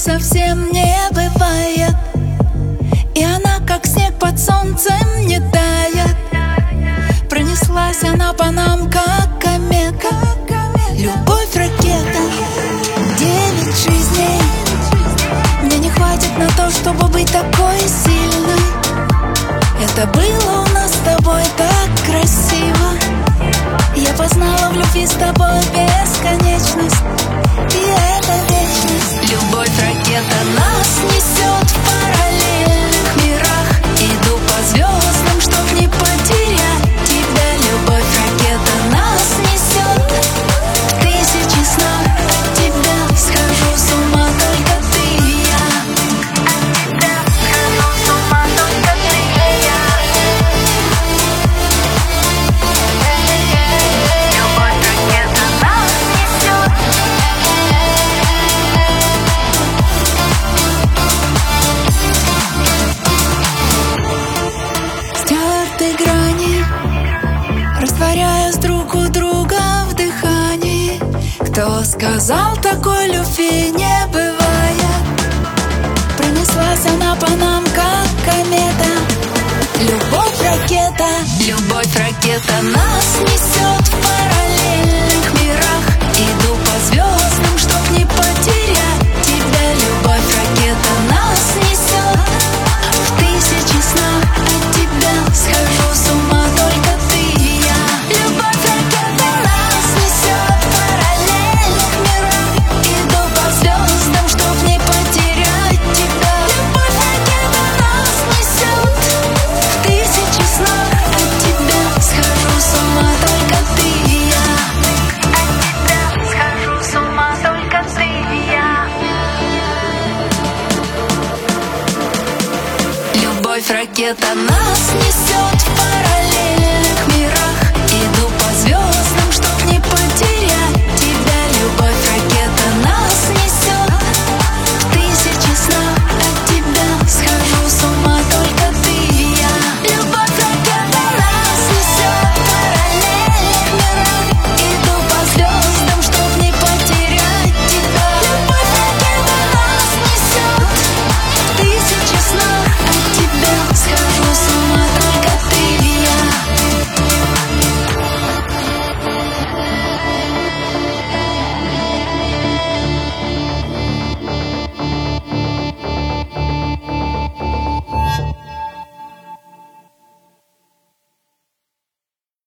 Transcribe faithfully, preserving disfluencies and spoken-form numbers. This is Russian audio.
совсем не бывает, и она, как снег под солнцем, не тает. Пронеслась она по нам, как комета. Любовь ракета, девять жизней. Мне не хватит на то, чтобы быть такой сильной. Это было у нас с тобой так красиво. Я познала в любви с тобой бесконечность, и это вечность. Любовь ракета нас несет в параллельных мирах. Иду по звездам, чтоб не потерять тебя. Любовь ракета нас несет в тысячи снов. От тебя схожу с ума, только ты и я. От тебя схожу с ума, только ты и я. Любовь ракета нас несет. Стерты грани, растворяясь друг у друга в дыхании. Кто сказал, такой любви не бывает? Пронеслась она по нам, как комета. Любовь ракета, любовь ракета нас несет в параллельных мирах. Иду по звездам, чтоб не потерять тебя. Любовь ракета нас несет в тысячи снов. От тебя схожу с ума, только ты и я. Любовь ракета нас несет в параллельных мирах. Иду по звездам, чтоб не потерять тебя. Любовь ракета нас несет в тысячи снов. От тебя схожу с ума, только ты и я. От тебя схожу с ума, только ты и я. Любовь ракета нас несет в параллель.